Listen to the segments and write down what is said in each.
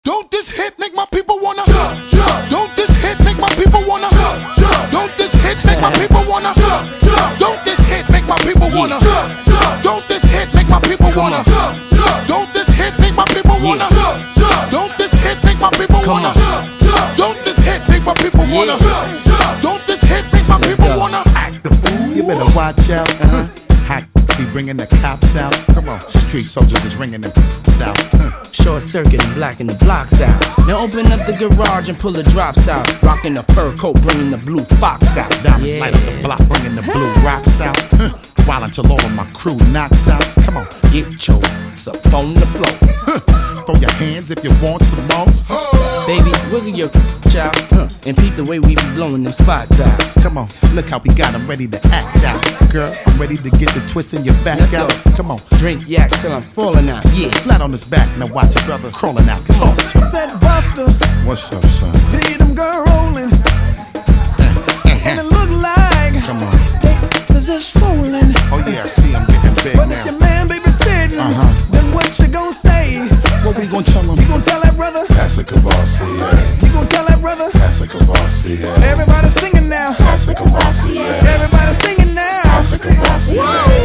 Don't this hit make my people wanna Don't this hit make my people wanna Don't this hit make my people wanna Don't this hit make my people wanna Don't this hit make my people wanna Don't this hit make my people wanna Don't this hit make my people wanna Don't this hit make my people wanna Don't this hit make my people wanna act the fool. You better watch out. Hot be bringing the cops out. Come on, street soldiers is ringing them out. Short circuit and blacking the blocks out. Now open up the garage and pull the drops out. Rocking the fur coat, bringing the blue fox out. Diamonds light up the block, bringing the blue rocks out. While until all of my crew knocks out. Come on, get your ass up on the floor. Throw your hands if you want some more. Baby, wiggle your out and peep the way we be blowing them spots out. Come on, look how we got them ready to act out. Girl, I'm ready to get the twist in your back. Let's out. Go. Come on, drink yak till I'm falling out. Yeah, flat on his back. Now watch your brother crawling out. Talk to him. Said Buster, what's up, son? See them girl rolling, and it look like come on, they just swollen. Oh yeah, I see him getting big but now. If your man baby sitting, then what you gon' say? What we gon' tell him? You gon' tell that brother? That's a Cavassier. You gon' tell that brother? That's a Cavassier. Everybody singing now. That's a Cavassier. Everybody singing now. That's a Cavassier.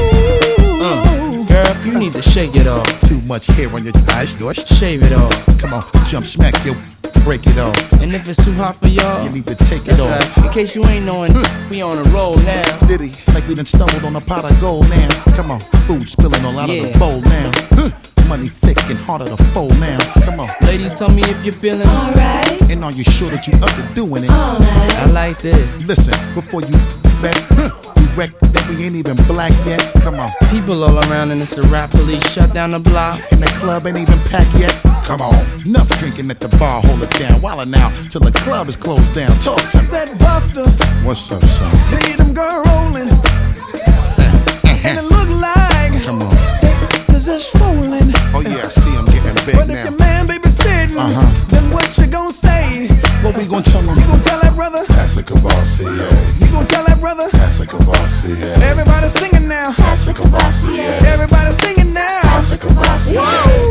Girl, you need to shake it off. Too much hair on your eyes, do I? Shave it off. Come on, jump, smack your, break it off. And if it's too hot for y'all, you need to take it off. Right. In case you ain't knowing, we on a roll now. Diddy, like we done stumbled on a pot of gold now. Come on, food spilling all out of the bowl now. Money thick and harder to fold now. Come on, ladies, tell me if you're feeling alright. And are you sure that you up to doing it? I like this. Listen, before you back, we wreck that we ain't even black yet. Come on, people all around and it's the rap police shut down the block. And the club ain't even packed yet. Come on, enough drinking at the bar, hold it down. While now till the club is closed down. Talk to me. Said Buster, what's up, son? See them girl rolling, and it look like come on. Just swollen. Oh yeah, I see him getting big but now. But if your man baby sitting, then what you gon' say? What we gon' tell him? You gon' tell that brother? That's a Cavassier. You gon' tell that brother? That's a Cavassier. Everybody singing now. That's a Cavassier. Everybody singing now. That's a Cavassier.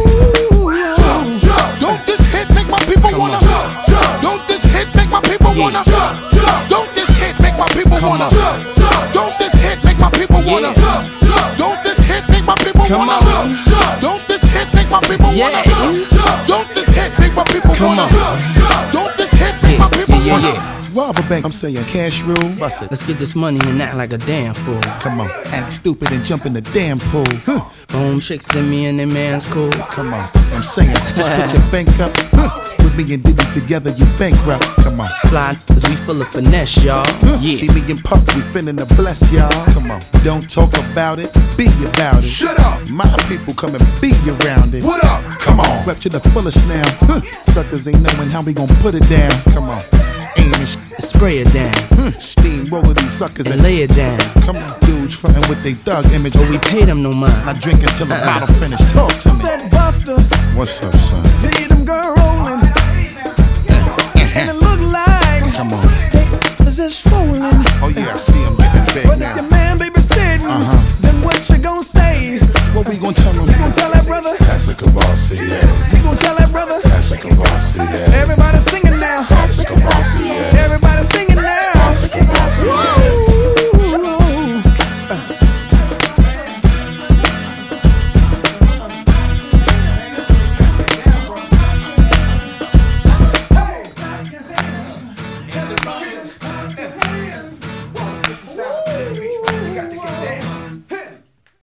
Don't this hit make my people wanna Don't this hit make my people wanna Don't this hit make my people wanna Don't this hit make my people wanna Don't this hit make my people wanna Don't this hit make my people wanna Don't this hit make my people wanna Don't this hit make my people wanna Rob a bank, I'm saying cash rule, bust it. Let's get this money and act like a damn fool. Come on, act stupid and jump in the damn pool. Bone chicks and me and them man's cool. Come on, I'm saying, just put your bank up. With me and Diddy together, you bankrupt. Come on, fly, cause we full of finesse, y'all. Yeah. See me and Puff, we finna to bless y'all. Come on, don't talk about it, be about it. Shut up, my people come and be around it. What up? Come on, rep to the fullest now. Suckers ain't knowing how we gon' put it down. Come on. Aim and spray it down. Steamroller these suckers and lay it down. Come on, dudes frontin' with they thug image. But we pay them no mind. I drink until the bottle finished. Talk to me. Said Buster, what's up, son? See them girl rolling, and it look like come on, they just swollen. Oh yeah, I see him getting big but now. But if your man baby sitting, then what you gon' say? What we gon' tell him? You gon' tell that brother? That's a Cavassier. You gon' tell that brother? That's a Cavassier. Everybody